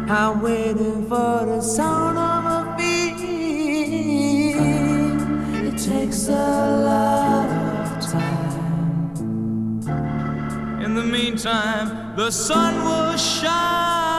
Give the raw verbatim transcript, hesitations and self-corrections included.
I'm waiting for the sound of a beat. It takes a lot of time. In the meantime, the sun will shine.